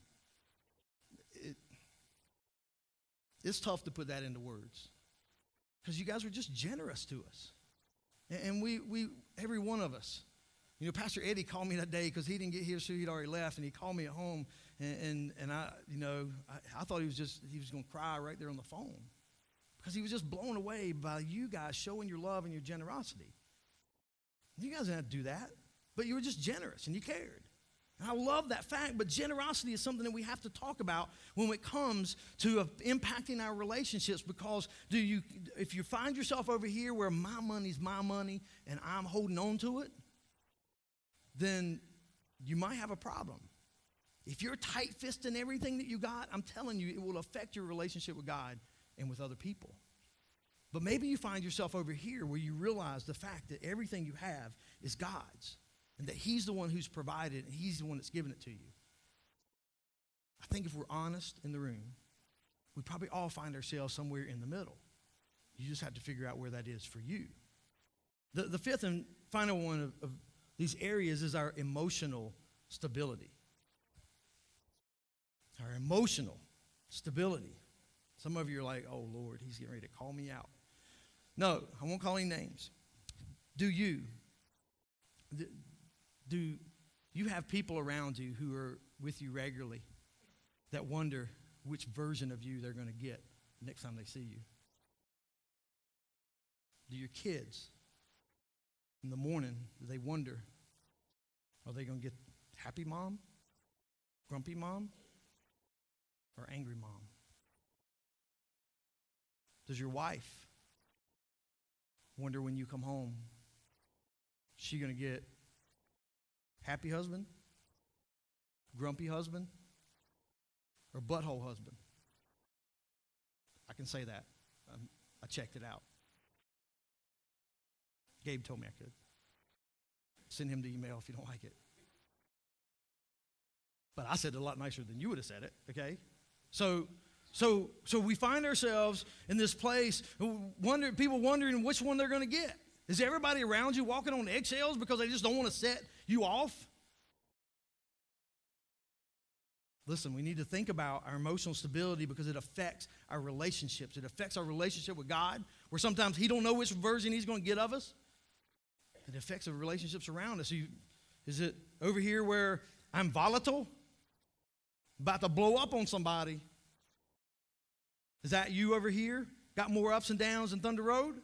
It's tough to put that into words because you guys were just generous to us. And we every one of us. Pastor Eddie called me that day because he didn't get here, so he'd already left, and he called me at home, and I thought he was going to cry right there on the phone because he was just blown away by you guys showing your love and your generosity. You guys didn't have to do that, but you were just generous and you cared. And I love that fact, but generosity is something that we have to talk about when it comes to impacting our relationships, because if you find yourself over here where my money's my money and I'm holding on to it, then you might have a problem. If you're tight-fisted in everything that you got, I'm telling you, it will affect your relationship with God and with other people. But maybe you find yourself over here where you realize the fact that everything you have is God's, and that He's the one who's provided, and He's the one that's given it to you. I think if we're honest in the room, we probably all find ourselves somewhere in the middle. You just have to figure out where that is for you. The fifth and final one of these areas is our emotional stability. Our emotional stability. Some of you are like, oh, Lord, he's getting ready to call me out. No, I won't call any names. Do you have people around you who are with you regularly that wonder which version of you they're going to get next time they see you? Do your kids in the morning, do they wonder, are they going to get happy mom, grumpy mom, or angry mom? Does your wife wonder when you come home, is she going to get happy husband, grumpy husband, or butthole husband? I can say that. I checked it out. Gabe told me I could. Send him the email if you don't like it. But I said it a lot nicer than you would have said it, okay? So So we find ourselves in this place, people wondering which one they're going to get. Is everybody around you walking on eggshells because they just don't want to set you off? Listen, we need to think about our emotional stability because it affects our relationships. It affects our relationship with God, where sometimes he don't know which version he's going to get of us. It affects the relationships around us. Is it over here where I'm volatile, about to blow up on somebody? Is that you over here? Got more ups and downs than Thunder Road?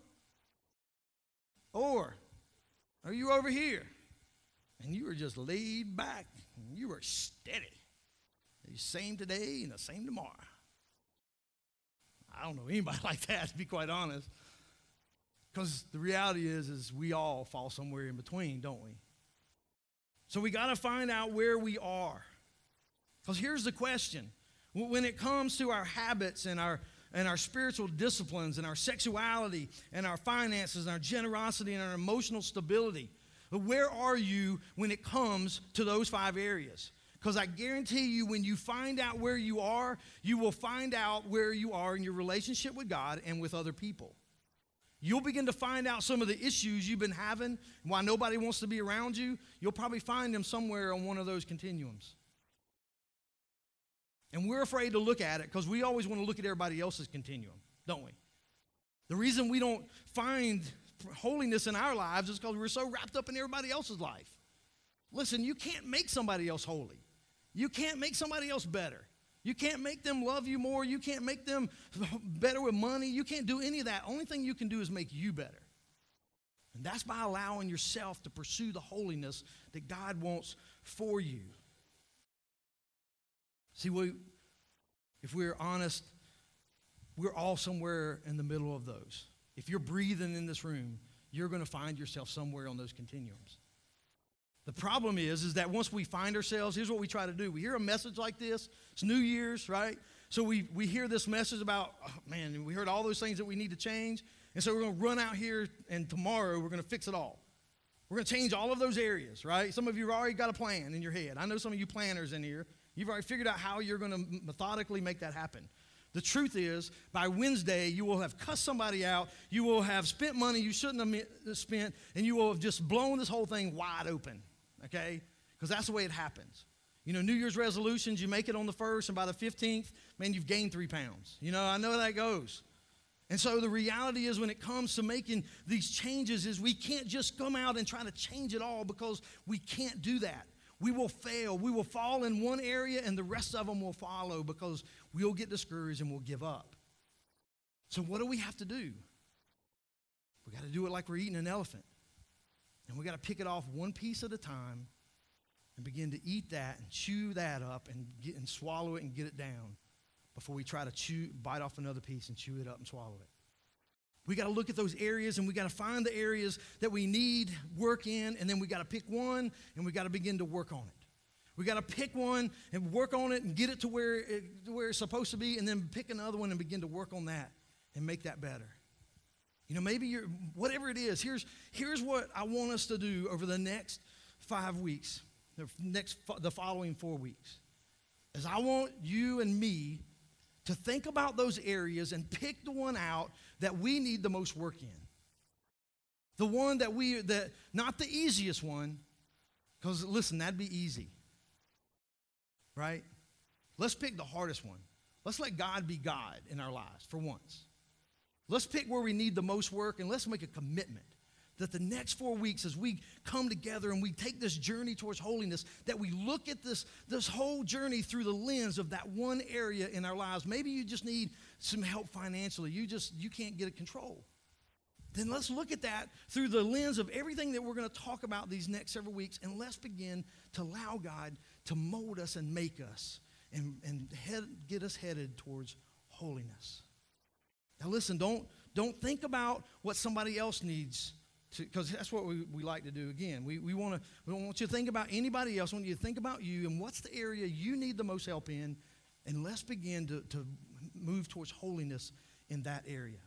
Or are you over here and you are just laid back and you are steady? The same today and the same tomorrow. I don't know anybody like that, to be quite honest. Because the reality is we all fall somewhere in between, don't we? So we got to find out where we are. Because here's the question. When it comes to our habits and our spiritual disciplines and our sexuality and our finances and our generosity and our emotional stability, where are you when it comes to those 5 areas? Because I guarantee you, when you find out where you are, you will find out where you are in your relationship with God and with other people. You'll begin to find out some of the issues you've been having, why nobody wants to be around you. You'll probably find them somewhere on one of those continuums. And we're afraid to look at it because we always want to look at everybody else's continuum, don't we? The reason we don't find holiness in our lives is because we're so wrapped up in everybody else's life. Listen, you can't make somebody else holy. You can't make somebody else better. You can't make them love you more. You can't make them better with money. You can't do any of that. Only thing you can do is make you better. And that's by allowing yourself to pursue the holiness that God wants for you. See, if we're honest, we're all somewhere in the middle of those. If you're breathing in this room, you're going to find yourself somewhere on those continuums. The problem is that once we find ourselves, here's what we try to do. We hear a message like this. It's New Year's, right? So we hear this message about, oh, man, we heard all those things that we need to change. And so we're going to run out here, and tomorrow we're going to fix it all. We're going to change all of those areas, right? Some of you have already got a plan in your head. I know some of you planners in here. You've already figured out how you're going to methodically make that happen. The truth is, by Wednesday, you will have cussed somebody out. You will have spent money you shouldn't have spent, and you will have just blown this whole thing wide open. Okay? Because that's the way it happens. You know, New Year's resolutions, you make it on the 1st, and by the 15th, man, you've gained 3 pounds. You know, I know how that goes. And so the reality is when it comes to making these changes is we can't just come out and try to change it all because we can't do that. We will fail. We will fall in one area, and the rest of them will follow because we'll get discouraged and we'll give up. So what do we have to do? We got to do it like we're eating an elephant. And we got to pick it off one piece at a time and begin to eat that and chew that up and swallow it and get it down before we try to bite off another piece and chew it up and swallow it. We got to look at those areas, and we got to find the areas that we need work in, and then we got to pick one, and we got to begin to work on it. We got to pick one and work on it and get it to where it's supposed to be, and then pick another one and begin to work on that and make that better. You know, maybe whatever it is, here's what I want us to do over the next 5 weeks, the following 4 weeks, is I want you and me to think about those areas and pick the one out that we need the most work in. The one that not the easiest one, because listen, that'd be easy, right? Let's pick the hardest one. Let's let God be God in our lives for once. Let's pick where we need the most work, and let's make a commitment that the next 4 weeks as we come together and we take this journey towards holiness, that we look at this whole journey through the lens of that one area in our lives. Maybe you just need some help financially. You can't get it control. Then let's look at that through the lens of everything that we're going to talk about these next several weeks, and let's begin to allow God to mold us and make us and get us headed towards holiness. Now listen, don't think about what somebody else needs, because that's what we like to do. Again, we don't want you to think about anybody else. We want you to think about you and what's the area you need the most help in, and let's begin to move towards holiness in that area.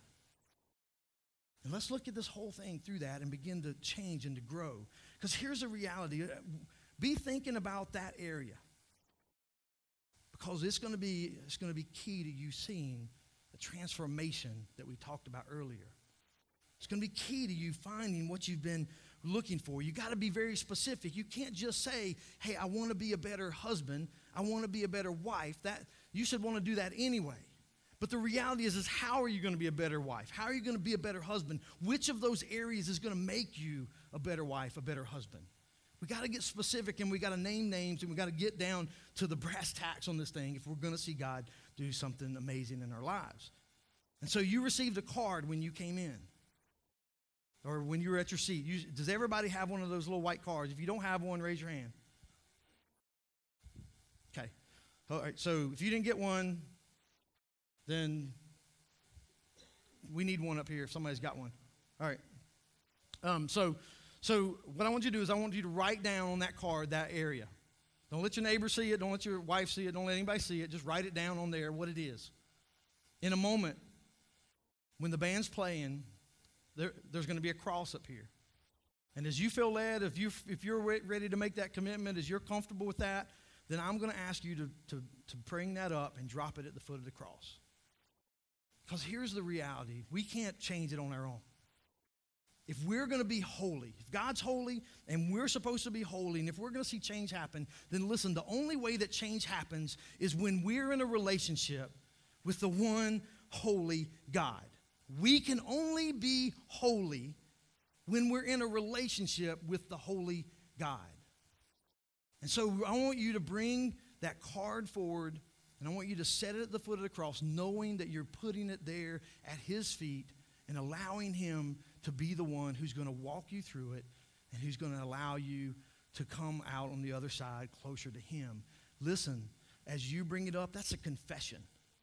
And let's look at this whole thing through that and begin to change and to grow. Because here's the reality. Be thinking about that area. because it's going to be key to you seeing the transformation that we talked about earlier. It's going to be key to you finding what you've been looking for. You got to be very specific. You can't just say, hey, I want to be a better husband. I want to be a better wife. That you should want to do that anyway. But the reality is how are you going to be a better wife? How are you going to be a better husband? Which of those areas is going to make you a better wife, a better husband? We got to get specific, and we got to name names, and we got to get down to the brass tacks on this thing if we're going to see God do something amazing in our lives. And so you received a card when you came in, or when you were at your seat. Does everybody have one of those little white cards? If you don't have one, raise your hand. Okay. All right, so if you didn't get one, then we need one up here if somebody's got one. All right. So what I want you to do is I want you to write down on that card that area. Don't let your neighbor see it. Don't let your wife see it. Don't let anybody see it. Just write it down on there what it is. In a moment, when the band's playing, there's going to be a cross up here. And as you feel led, if you're ready to make that commitment, as you're comfortable with that, then I'm going to ask you to bring that up and drop it at the foot of the cross. Because here's the reality. We can't change it on our own. If we're going to be holy, if God's holy and we're supposed to be holy, and if we're going to see change happen, then listen, the only way that change happens is when we're in a relationship with the one holy God. We can only be holy when we're in a relationship with the holy God. And so I want you to bring that card forward, and I want you to set it at the foot of the cross, knowing that you're putting it there at his feet and allowing him to be the one who's going to walk you through it and who's going to allow you to come out on the other side closer to him. Listen, as you bring it up, that's a confession.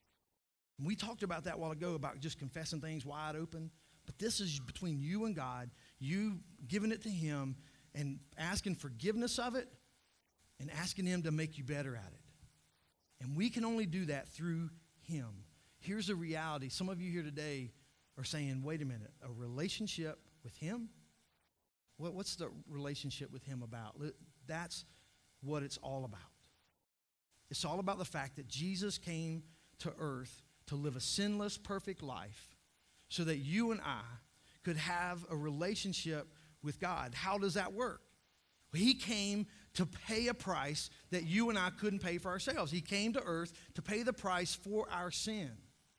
We talked about that a while ago, about just confessing things wide open. But this is between you and God, you giving it to him and asking forgiveness of it and asking him to make you better at it. And we can only do that through him. Here's the reality. Some of you here today are saying, wait a minute, a relationship with him? What's the relationship with him about? That's what it's all about. It's all about the fact that Jesus came to earth to live a sinless, perfect life so that you and I could have a relationship with God. How does that work? He came to pay a price that you and I couldn't pay for ourselves. He came to earth to pay the price for our sin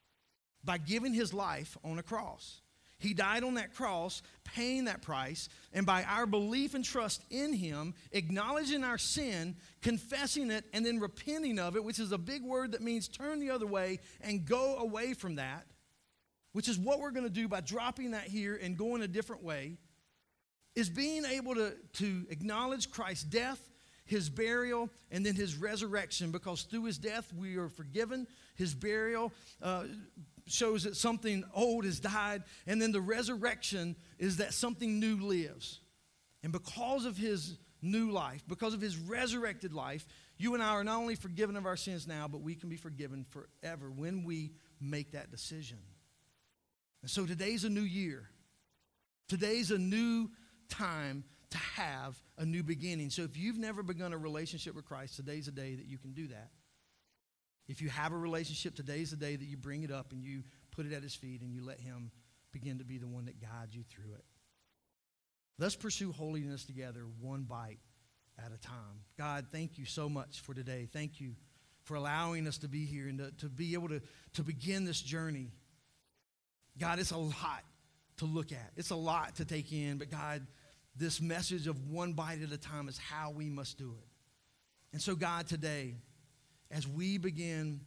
by giving his life on a cross. He died on that cross, paying that price, and by our belief and trust in him, acknowledging our sin, confessing it, and then repenting of it, which is a big word that means turn the other way and go away from that, which is what we're going to do by dropping that here and going a different way, is being able to acknowledge Christ's death, his burial, and then his resurrection, because through his death we are forgiven. His burial shows that something old has died, and then the resurrection is that something new lives. And because of his new life, because of his resurrected life, you and I are not only forgiven of our sins now, but we can be forgiven forever when we make that decision. And so today's a new year. Today's a new time to have a new beginning. So if you've never begun a relationship with Christ, today's a day that you can do that. If you have a relationship, today's the day that you bring it up and you put it at his feet and you let him begin to be the one that guides you through it. Let's pursue holiness together, one bite at a time. God, thank you so much for today. Thank you for allowing us to be here and to be able to begin this journey. God, it's a lot to look at. It's a lot to take in, but God, this message of one bite at a time is how we must do it. And so, God, today, as we begin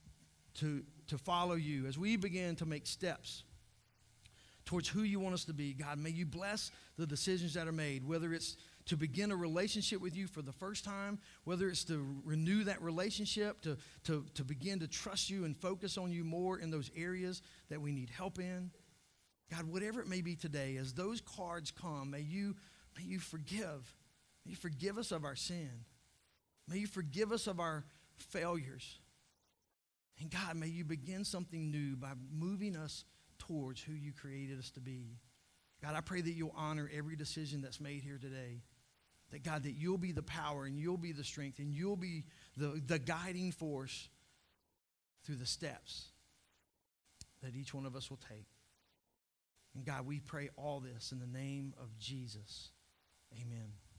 to follow you, as we begin to make steps towards who you want us to be, God, may you bless the decisions that are made, whether it's to begin a relationship with you for the first time, whether it's to renew that relationship, to begin to trust you and focus on you more in those areas that we need help in. God, whatever it may be today, as those cards come, may you forgive. May you forgive us of our sin. May you forgive us of our failures. And God, may you begin something new by moving us towards who you created us to be. God, I pray that you'll honor every decision that's made here today. That God, that you'll be the power and you'll be the strength and you'll be the guiding force through the steps that each one of us will take. And God, we pray all this in the name of Jesus. Amen.